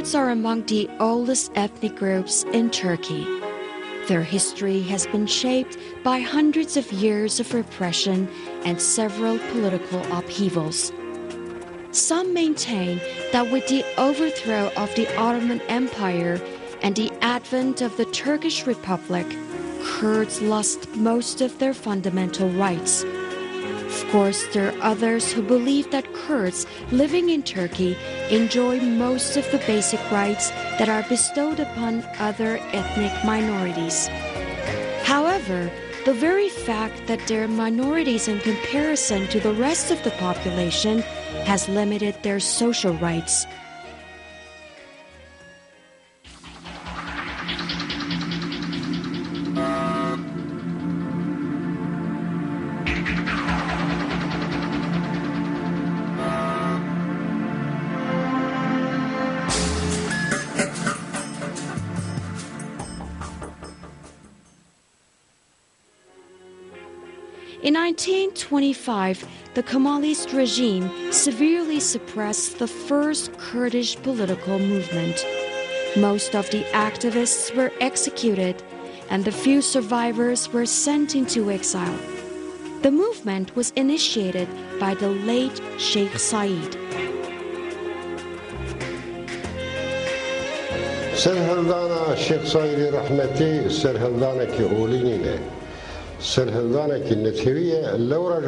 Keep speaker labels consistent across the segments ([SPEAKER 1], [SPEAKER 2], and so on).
[SPEAKER 1] Kurds are among the oldest ethnic groups in Turkey. Their history has been shaped by hundreds of years of repression and several political upheavals. Some maintain that with the overthrow of the Ottoman Empire and the advent of the Turkish Republic, Kurds lost most of their fundamental rights. Of course, there are others who believe that Kurds living in Turkey enjoy most of the basic rights that are bestowed upon other ethnic minorities. However, the very fact that they're minorities in comparison to the rest of the population has limited their social rights. In 1925, the Kemalist regime severely suppressed the first Kurdish political movement. Most of the activists were executed, and the few survivors were sent into exile. The movement was initiated by the late Sheikh Said.
[SPEAKER 2] سرهلدانا شيخ صايد رحمتي سرهلدانا كأولينينه سرهلدانا كنتهوية لورا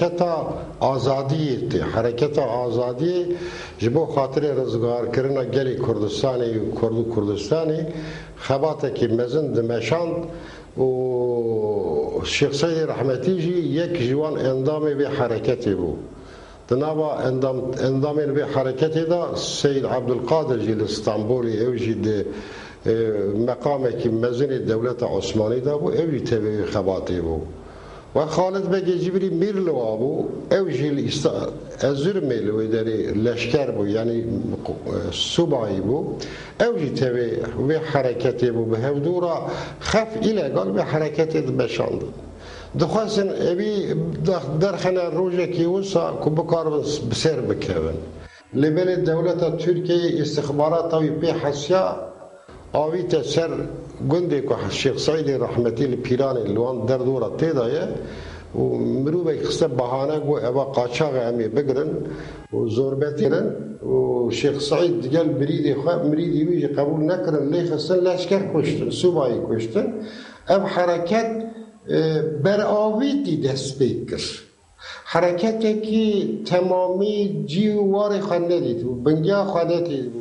[SPEAKER 2] حركة آزادية جبو خاطر رزقار كرنا جلي كردستاني كردستاني خباتك مزن دمشان والشيخ صايد رحمتي جي يك جوان اندامي بحركتي بو تنابا اندامين بحركتي دا سيد عبد القادر جي الاسطنبولي اوجي مقامك مزن الدولة العثمانية دا بو اوجي تبعي خباتي بو وخالد بگی جبری میرلو ابو اوجی ازرمي لو داري لشکر بو يعني صباعي بو اوجي تبعي بحركتي بو بهودورا خف الى قال بحركتي بشاند دخواستن ابی درخنا روجه کی وسا کبکار بسر بکن لبل دولت ترکیه استخبارات وی به حسیا آوی تسر گنده که شیخ سعید رحمتی الپیران لوان در دوره تیدایه و مروبه خسته بهانه گو ابا قاچاق امی بگرن و زوربتیرن و شیخ سعید دیگل بریدی خواه مریدی ویجی قبول نکرن لی خستن لشکر کشتن صوبایی کشتن اب حرکت بر آویدی دست بکر حرکتی که تمامی جیواری خانده دید و بنگاه خانده دید.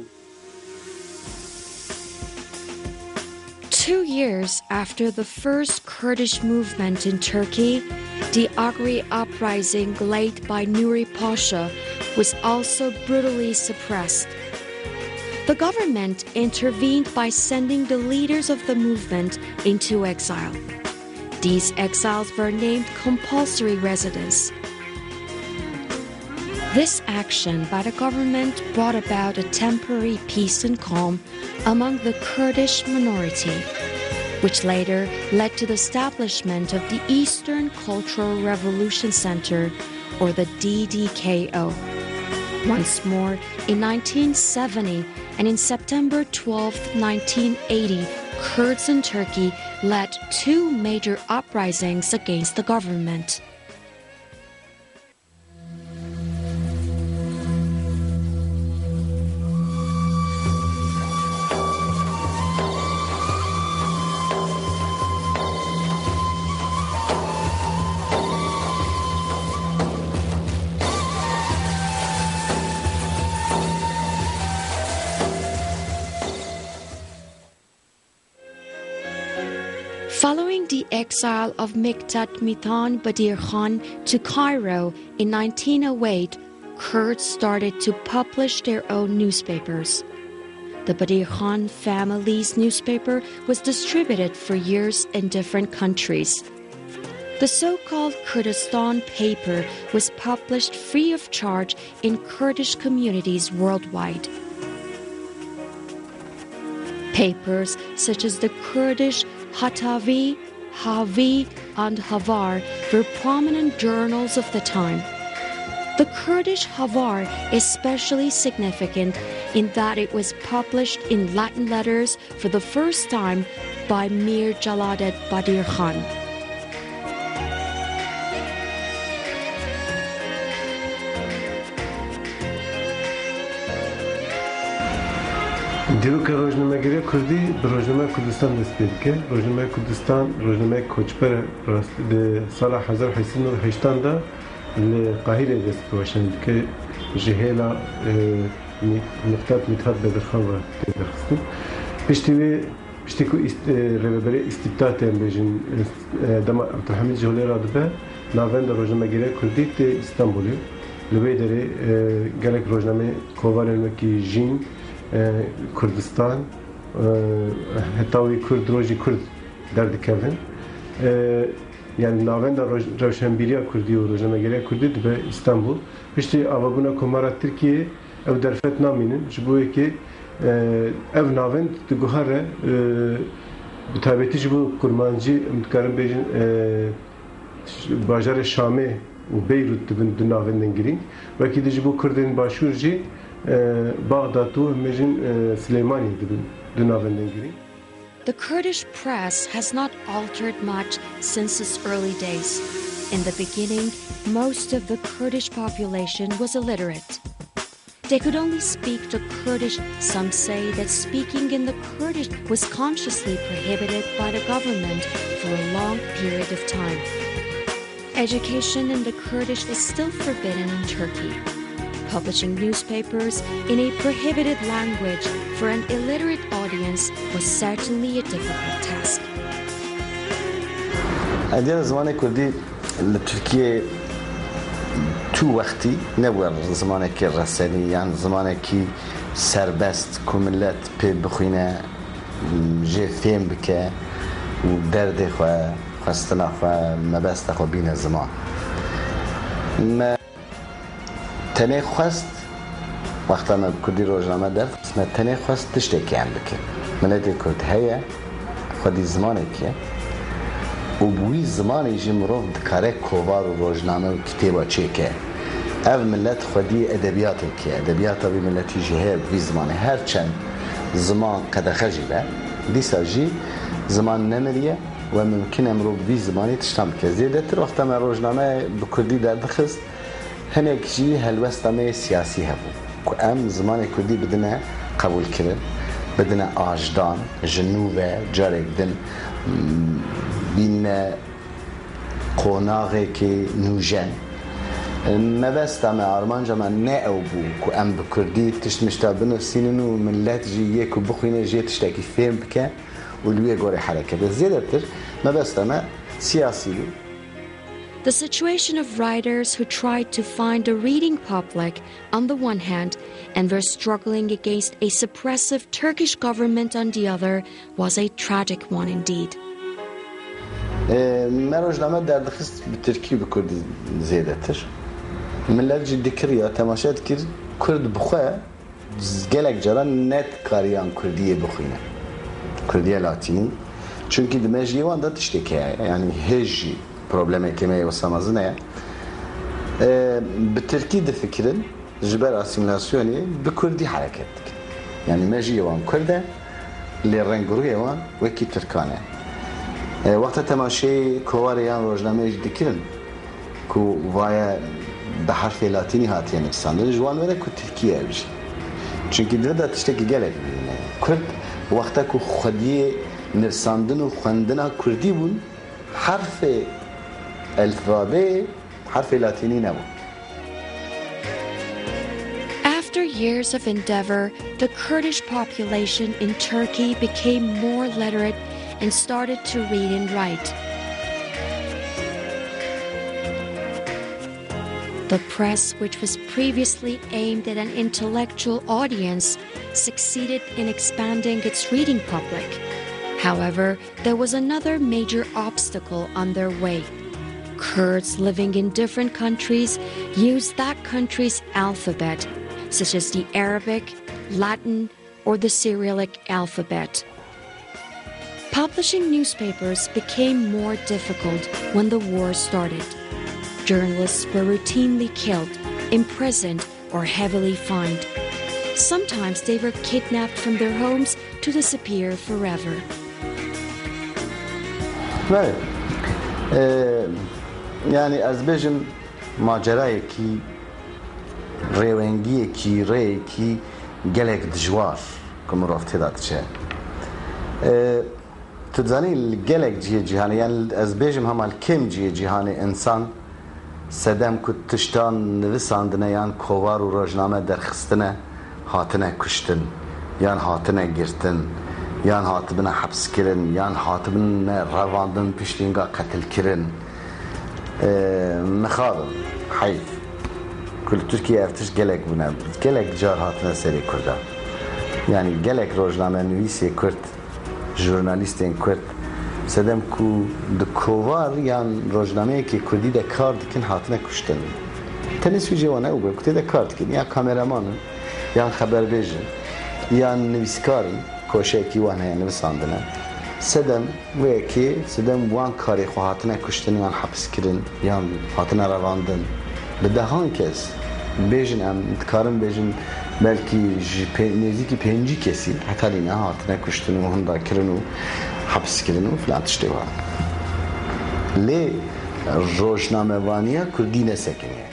[SPEAKER 1] 2 years after the first Kurdish movement in Turkey, the Agri uprising led by Nuri Pasha was also brutally suppressed. The government intervened by sending the leaders of the movement into exile. These exiles were named compulsory residence. This action by the government brought about a temporary peace and calm among the Kurdish minority, which later led to the establishment of the Eastern Cultural Revolution Center, or the DDKO. Once more, in 1970 and in September 12, 1980, Kurds in Turkey led 2 major uprisings against the government. Following the exile of Miktat Mitan Badir Khan to Cairo in 1908, Kurds started to publish their own newspapers. The Badir Khan family's newspaper was distributed for years in different countries. The so-called Kurdistan paper was published free of charge in Kurdish communities worldwide. Papers such as the Kurdish Hatavi, Havi, and Havar were prominent journals of the time. The Kurdish Havar is especially significant in that it was published in Latin letters for the first time by Mir Jalaluddin Badir Khan.
[SPEAKER 3] دیروز روزنامه‌گری کردی به روزنامه کردستان دست پیدا کرد. روزنامه کردستان روزنامه کوچبر در سال 1880 دا لقاهره دست پیدا که جهلا مکتب متحد بدرخواه درخستن. پشتی که رهبری استبداد بیشتر دم عبدالحمید جهلی را دبه ناوند روزنامه‌گری کردی ت استانبولی لبی داره گلک روزنامه کوارن کی جین کردستان حتاوی کرد روزی کرد درد کردن یعنی ناوند روشنبیری کردی و روزنامه‌گری کردی به استانبول پشتی آوابونا کمارا ترکیه او درفت نامینن جبوی که او ناوند دگوهره بتابعتی جبو کرمانجی متکارم بیشن باجار شامه و بیروت دو ناوندن گرین وکی جبو کردن باشور جی بغداد و مجن سلیمانی دو ناوندن گرین.
[SPEAKER 1] The Kurdish press has not altered much since its early days. In the beginning, most of the Kurdish population was illiterate. They could only speak the Kurdish. Some say that speaking in the Kurdish was consciously prohibited by the government for a long period of time. Education in the Kurdish is still forbidden in Turkey. Publishing newspapers in a prohibited language for an illiterate audience was certainly a difficult task.
[SPEAKER 4] أدينا زمان كردي لتركيا تو وقتی نبود زمانی که رسانی یعنی زمانی که سربست کملت پی بخوینه جه فهم بکه و درد خواه خواستنا خواه مبست خواه بین زمان ما تنه خواست وقتا ما کردی روزنامه درست ما تنه خواست تشتکی هم بکه ملتی کرد هیا خودی زمانی که و بوی زمانی جی مروف دکاره کوبار و روزنامه و کتابا چه که او ملت خودی ادبیات که ادبیات بی ملتی جهه بوی زمانی هر چند زمان قد خجی به دیسا جی زمان نمریه و ممکن امرو بوی زمانی تشتم که زیده تر وقتا ما روزنامه بکردی در دخست هنک جی هلوستامه سیاسی هبو که ام زمان کردی بدنه قبول کرد بدنه آجدان جنوبه جارک دن بین قناغی که نوجن مبستم آرمانجا من نه او بو که ام بکردی تشت مشتابنو سیننو ملت جی یک و بخوینه جی تشتاکی فهم بکن و لوی گوری حرکت زیده تر مبستم سیاسی بو.
[SPEAKER 1] The situation of writers who tried to find a reading public on the one hand and were struggling against a suppressive Turkish government on the other was a tragic one indeed.
[SPEAKER 4] ما روزنامه در دخست به ترکی بکردی زیده تر ملت جدی کریا تماشات کرد کرد بخواه گلک جران نت کاریان کردیه بخوینه کردیه لاتینی چونکی دمجی وان دا تشتکه یعنی هجی problemi kemeye basamazı ne? Bitirki de fikrin jiber asimilasyonu bir Kurdi hareketlik. Yani meci van Kurde li renguru van ve ki Türkane. Vakti temaşe kovariyan rojname dikirin ku vaya به حرف لاتینی هاتیه نفسانده جوان وره که ترکیه بشه چونکه درده تشتکی گلک بینه کرد وقتا که خودی نفساندن و خوندن کردی بون حرف الفابه حرف لاتینی نبود.
[SPEAKER 1] After years of endeavor, the Kurdish population in Turkey became more literate and started to read and write. The press, which was previously aimed at an intellectual audience, succeeded in expanding its reading public. However, there was another major obstacle on their way. Kurds living in different countries used that country's alphabet, such as the Arabic, Latin, or the Cyrillic alphabet. Publishing newspapers became more difficult when the war started. Journalists were routinely killed, imprisoned, or heavily fined. Sometimes they were kidnapped from their homes to disappear forever.
[SPEAKER 4] بله یعنی از بێژم ماجرایەکی ڕێوەنگیەکی ڕێیەکی gelek dijwar ku mirov têda diçe tu dizanî gelek cihê cîhanê yani ez bêjim hema li kêm cihê cîhanê insan sedem ku tiştan nivisandine yan kovar û rojname derxistine hatine kuştin yan hatine girtin yan hatibine hepskirin yan hatibine revandin piştînga qetilkirin mixabin heyf ku li Tirkiye ev tişt gelek bûne gelek car hatine serê Kurda yani gelek rojname nivîsê Kurd jurnalîstên Kurd sedem ku di kovar yan rojnameyekê Kurdî de kar dikin hatine kuştin tenê swîcê wan ew be ku tê de kar dikin yan kameramanin yan xeberbêjin yan nivîskarin koşeyekî wan heye nivisandine sedem wekê sedem wan karê xwe hatine kuştin yan hepskirin yan hatine revandin bi dehan kes bêjin em dikarin bêjin belkî ji nêzîkî pêncî kesî heta lîne hatine kuştin û hinda kirin û hepskirin û filan tiştê wan lê rojnamevaniya Kurdî nesekiniye.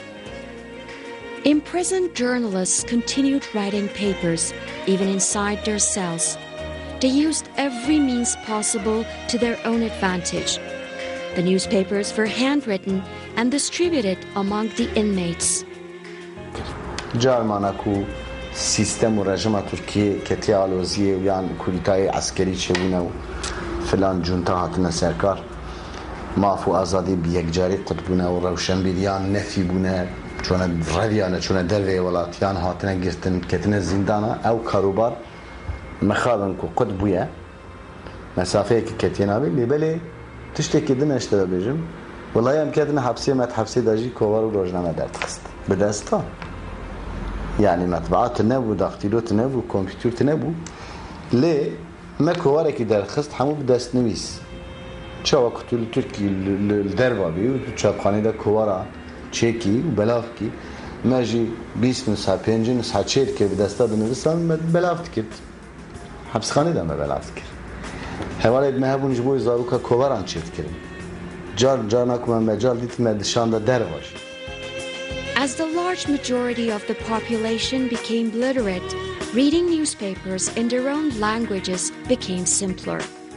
[SPEAKER 1] Imprisoned journalists continued writing papers, even inside their cells. They used every means possible to their own advantage. The newspapers were handwritten and distributed among the inmates.
[SPEAKER 4] Carmana ku sistem û rejima Tirkiye ketiye aloziyê û yan kûdîtayê eskerî çêbûne û filan cunta hatine serkar maf û azadî bi yekcarî qutbûne û rewşenbîriyan nefî bûne çûne reviyane çûne dervê welatiyan hatine girtin ketine zîndana ew karûbar mixabin ku qut bûye mesafeyekî ketiye navê lêbelê tiştekî din eşte de bêjim welaye em ketine hepsê me hepsê de jî kovar û rojname derdixist bi destan yani metbaat nebû daxtîlot nebû kompîtûr nebû lê me kovarekî derxist hemû bi destnivîs çawa ku tu li Tirkî li derva bî û tu çapxanê de kovara çêkî û belav kî me jî 20 nüsha 5 nüsha çê dikir bi desta binivisan me belav dikir hepsxanê de me belav dikir hevalê me hebûn ji bo zaroka kovaran çê dikirin carna ku me mecal dît me dişan da derva jî.
[SPEAKER 1] As the large majority of the population became literate, reading newspapers in their own languages became simpler.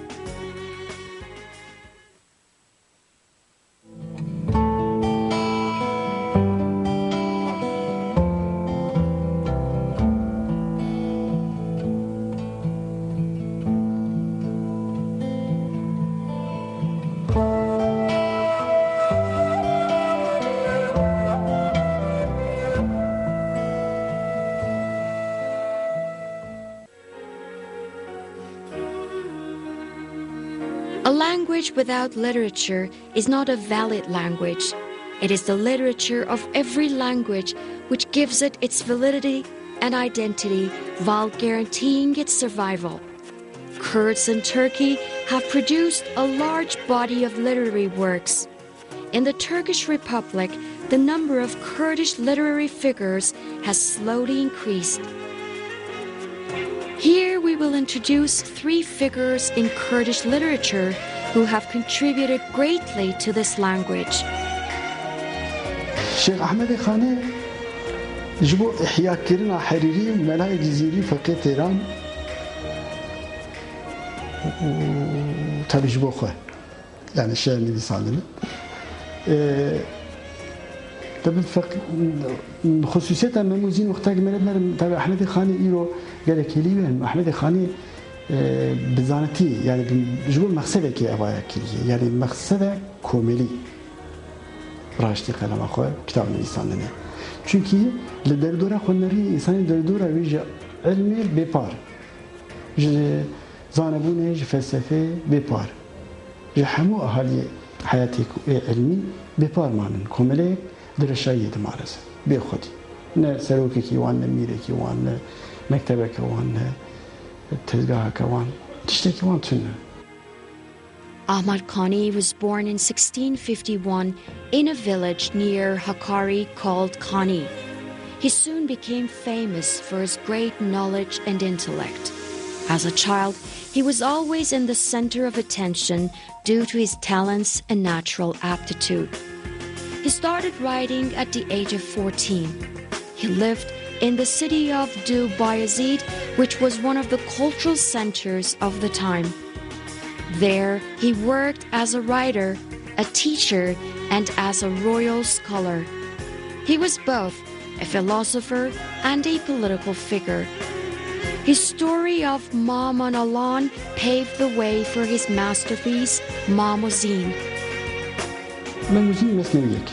[SPEAKER 1] A language without literature is not a valid language. It is the literature of every language which gives it its validity and identity while guaranteeing its survival. Kurds in Turkey have produced a large body of literary works. In the Turkish Republic, the number of Kurdish literary figures has slowly increased. Here we will introduce 3 figures in Kurdish literature who have contributed greatly to this language.
[SPEAKER 5] Sheikh Ahmed Khane jibo ihya kirina Hariri Melay Ciziri Fakir Tehran tabi jibo xwe yani şehir nivîsandinê tabi xusûsiyeta memûzîn wextekî me nedmerim tabi Ahmed Khane îro gelek hêlî wên Ahmed Khane bi zanetî yani ji bo mexsedekê evaya kiriye yani mexsede komelî raştî qelema xwe kitap nivîsandinê çünkü li derdora xwenderî însanî derdora wî ji ilmê bêpar ji zanebûnê ji felsefê bêpar ji hemû ahaliyê hayatê ilmî bêpar manin komeleyek di reşayiyê dimareze bêxwedî ne serokekî wan ne mîrekî wan ne mektebeke wan ne tezgaheke wan tiştekî wan tune.
[SPEAKER 1] Ahmad Khani was born in 1651 in a village near Hakkari called Khani. He soon became famous for his great knowledge and intellect. As a child, he was always in the center of attention due to his talents and natural aptitude. He started writing at the age of 14. He lived in the city of Du Bayazid, which was one of the cultural centers of the time. There, he worked as a writer, a teacher, and as a royal scholar. He was both a philosopher and a political figure. His story of Maman Alan paved the way for his masterpiece, Mamoudzine.
[SPEAKER 5] Mamoudzine مثنويك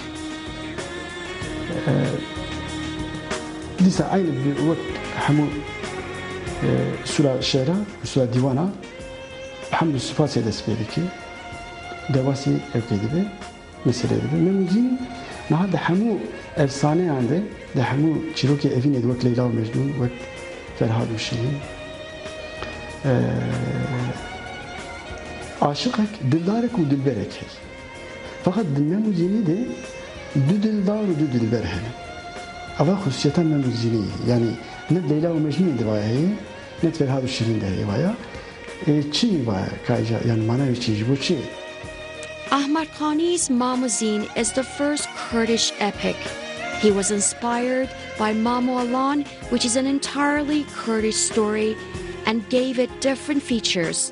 [SPEAKER 5] ديسا عين بوقت حمو سورة الشعراء وسورة ديوانا الحمد الصفات يدس بيدكي دواسي أبكيدبه مثل هذا مموزين مع ده حمو أفسانة عنده ده حمو شيروكي أفين يدوك ليلى ومجنون وقت فرهاد وشيرين عاشقك دلدارك ودلبرك هي فقط مموزيني ده دو دلدار ودو دلبر هنا أول خصوصية مموزيني يعني ند ليلى ومجنون دوايا هي ند فرهاد وشيرين ده هي وايا چی باید که یعنی معنی چیزی بود چی؟
[SPEAKER 1] Ahmad Khani's Mamoudzine is the first Kurdish epic. He was inspired by Mamou Alan, which is an entirely Kurdish story, and gave it different features.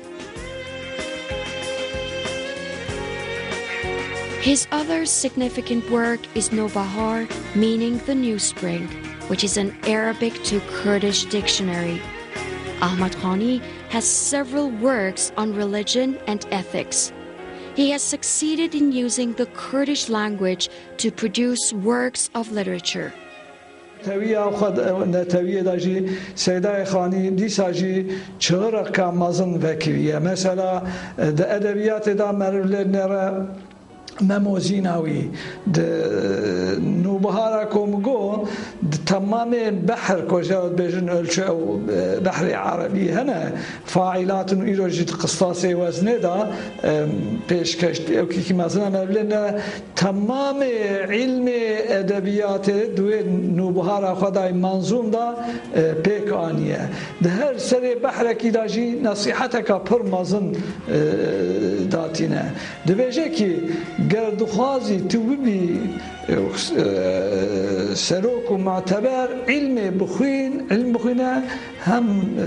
[SPEAKER 1] His other significant work is Nobahar, meaning the new spring, which is an Arabic to Kurdish dictionary. Ahmad Khani has several works on religion and ethics. He has succeeded in using the Kurdish language to produce works of literature.
[SPEAKER 6] تاویه خود نتاویه داجی سیدای خانی دیساجی چهار کامازن وکیه مثلا د ادبیات دا مرلنره مموزيناوي نوبهارا كومغو تمام بحر كوجاود بيجن أو بحر عربي هنا فاعلات إيروجيت قصاصي وزندا بيش كشت أو كي مثلا لنا تمام علم أدبيات دوي نوبهارا خداي منظوم دا بيكانية ده هر سري بحر كيداجي نصيحتك برمازن داتينا ده بيجي كي گردخوازی تو ببی سروک و معتبر علم بخوینه هم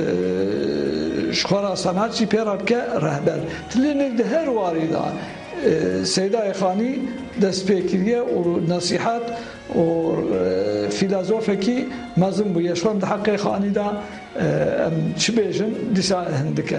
[SPEAKER 6] شخورا سماعتی پیراب که رهبر تلینک ده هر واریده سیدای خانی دست پیکریه و نصیحت و فیلازوفکی مزم بو یشوان ده حق خانی ده چی بیجن دیسا هندکه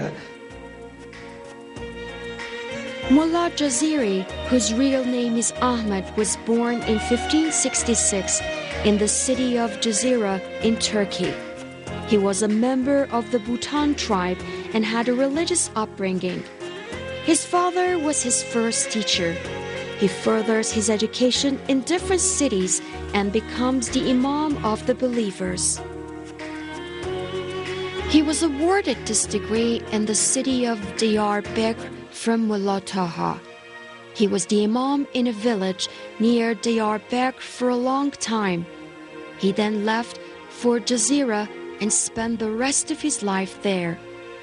[SPEAKER 1] Mullah Jaziri, whose real name is Ahmad, was born in 1566 in the city of Jazira in Turkey. He was a member of the Bhutan tribe and had a religious upbringing. His father was his first teacher. He furthers his education in different cities and becomes the Imam of the believers. He was awarded this degree in the city of Diyarbakir from Mullah Taha. He was the Imam in a village near Diyarbakir for a long time. He then left for Jazira and spent the rest of his life there.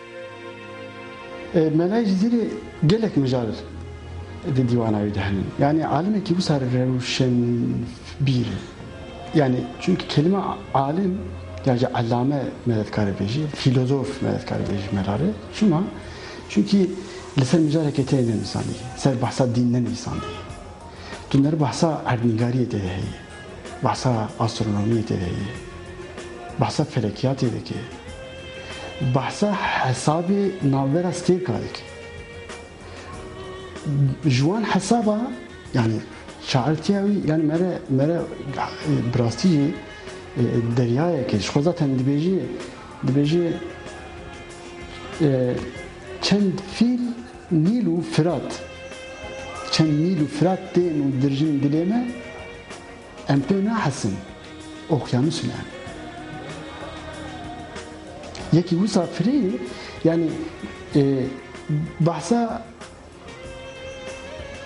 [SPEAKER 5] ملاي جزيرة قالك مجال الديوان عيدهن يعني عالم كي بصار روشن بير يعني çünkü kelime alim yani allame medet beji filozof medet beji merare şuna çünkü لسر مجال كتير إنساني سر بحثات ديننا إنساني تنر بحثا عرنيجارية تهي بحثا أسترونومية تهي بحثا فلكيات تهي بحثا حساب ناظرة ستيكالك جوان حسابا يعني شعرتياوي يعني مرة براستي درياية كيش خوزاتن دبيجي چند فیل نیل و فرات چند نیل و فرات دین و درجین دلیمه امپی نحسن اقیانوس الان یکی مسافری يعني بحثا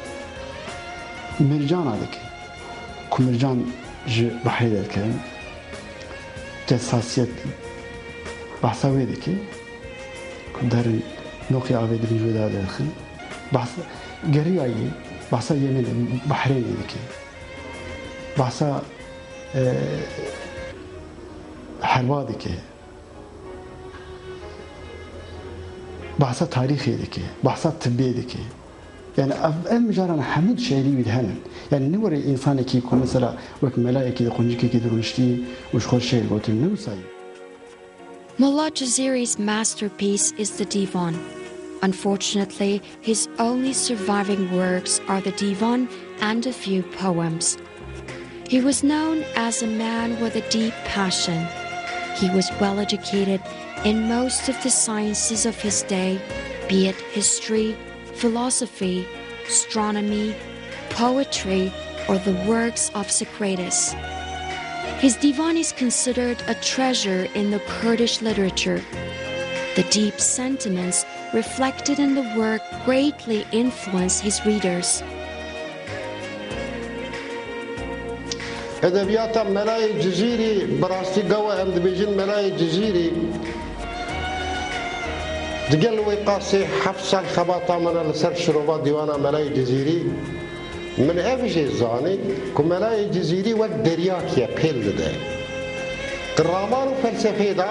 [SPEAKER 5] مرجان هذاك كمرجان بحري ذاك جساسیت بحثا ویده که در نوقی آوید بجوده داخل بحثا گری آیی بحثا یمن بحرین ده که بحثا حلوا ده که بحثا تاريخي ذكي بحثات طبية ذكي يعني مجرد حمود شعري بيدهن يعني نوري إنسان كي يكون مثلا وك ملائكة يقونجك كي درونشتي وش خور شعر قلت نوصاي.
[SPEAKER 1] Mullah Jaziri's masterpiece is the Divan. Unfortunately, his only surviving works are the Divan and a few poems. He was known as a man with a deep passion. He was well educated in most of the sciences of his day, be it history, philosophy, astronomy, poetry, or the works of Socrates. His Divan is considered a treasure in the Kurdish literature. The deep sentiments reflected in the work greatly influence his readers.
[SPEAKER 2] ادبیات ملای جزیری براستی قوة عند بيجين ملای جزیری دقل ويقاسي حفص الخباطة من السر شروبات ديوانا ملای جزیری من افجي الزاني كملای جزیری وقت درياك يا بيل ده قرامان وفلسفه ده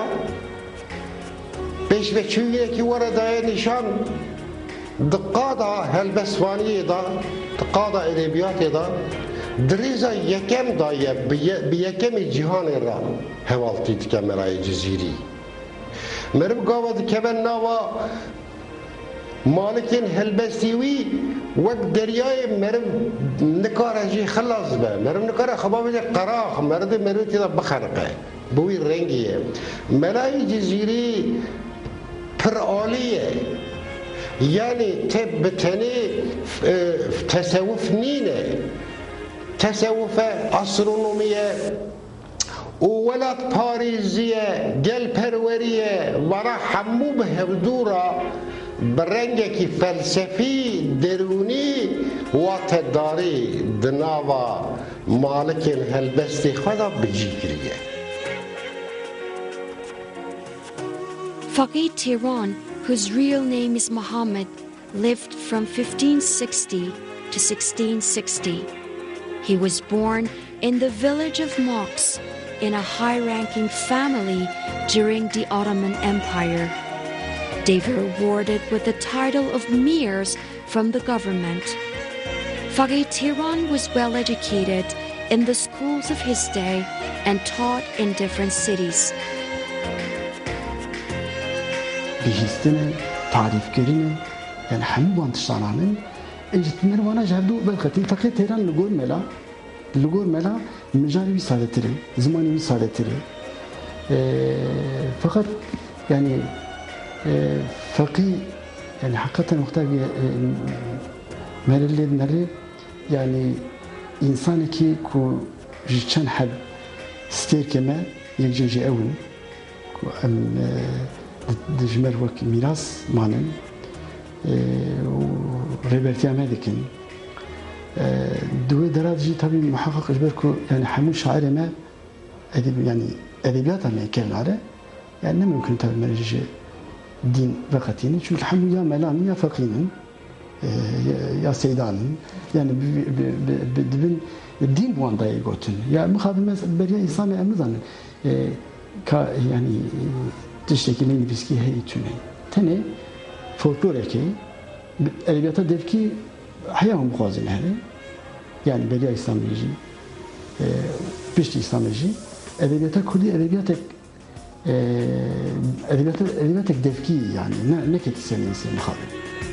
[SPEAKER 2] بيش بچوية كي ورده نشان دقادا هالبسوانية ده دقادا ادبيات ده دريزا يكم داية بيكم جهان را هوالتي تكمل جزيري مرب قاوة كمان ناوا مالكين هلبستيوي وقت درياي مرب نكارة جي خلاص با مرب نكارة خبابة قراخ مرب تيدا بخرقه بوي رنگيه ملاي جزيري پرآلية يعني تبتني تصوف نينه تصوف أسترونومية وولد باريزية جل پروریه ورا حمو بهدورا برنگه فلسفي دروني واتداري دناوا مالك هلبستي خدا بجيكريه.
[SPEAKER 1] Faqih Tiran, whose real name is Muhammad, lived from 1560 to 1660. He was born in the village of Mox in a high-ranking family during the Ottoman Empire. They were awarded with the title of Mirs from the government. Faqih Tiran was well educated in the schools of his day and taught in different cities.
[SPEAKER 5] بهستنه تعريف كريمه يعني حمو وانتشارانن اجت مروانه جابدو بالختي فقيه تيران لغور ملا مجاري سادتري زماني سادتري فقط يعني فقيه يعني حقيقه محتاج مالي نري يعني انسان كي كو جيتشان حد ستير كما يجي اول ام دجمر وك ميراث مانن وريبرتي امريكان دو درجه طبي محقق اجبركو يعني حمو شاعر ما يعني ادبيات ما كان على يعني ما يمكن تبع مرج دين وقتين شو الحمو يا ملام يا فقين يا سيدان يعني بدبن الدين بوان داي قوتن يا مخابل بريا اسلامي امزان يعني تشتكي لين بسكي هي توني تاني فولكلور كي ادبيات دفكي حياهم بخوازن هذا يعني بريا اسلاميجي بيشتي اسلاميجي ادبيات كردي ادبياتك دفكي يعني نكت سنيسي مخابل.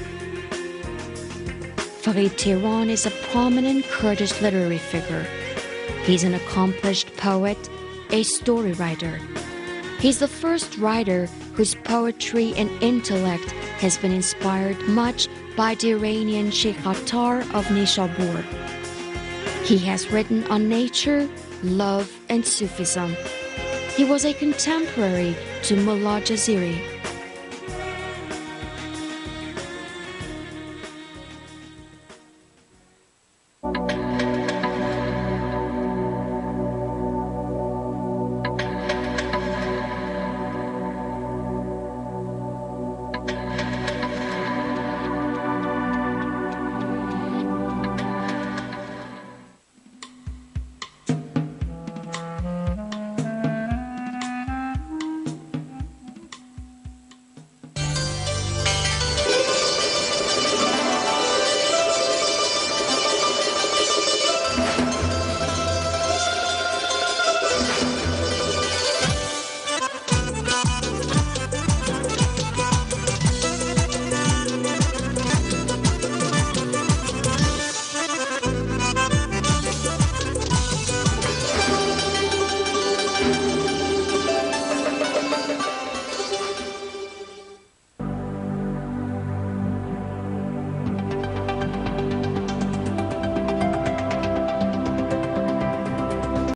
[SPEAKER 1] Faqih Tiran is a prominent Kurdish literary figure. He's an accomplished poet, a story writer. He's the first writer whose poetry and intellect has been inspired much by the Iranian Sheikh Attar of Nishabur. He has written on nature, love, and Sufism. He was a contemporary to Mullah Jaziri.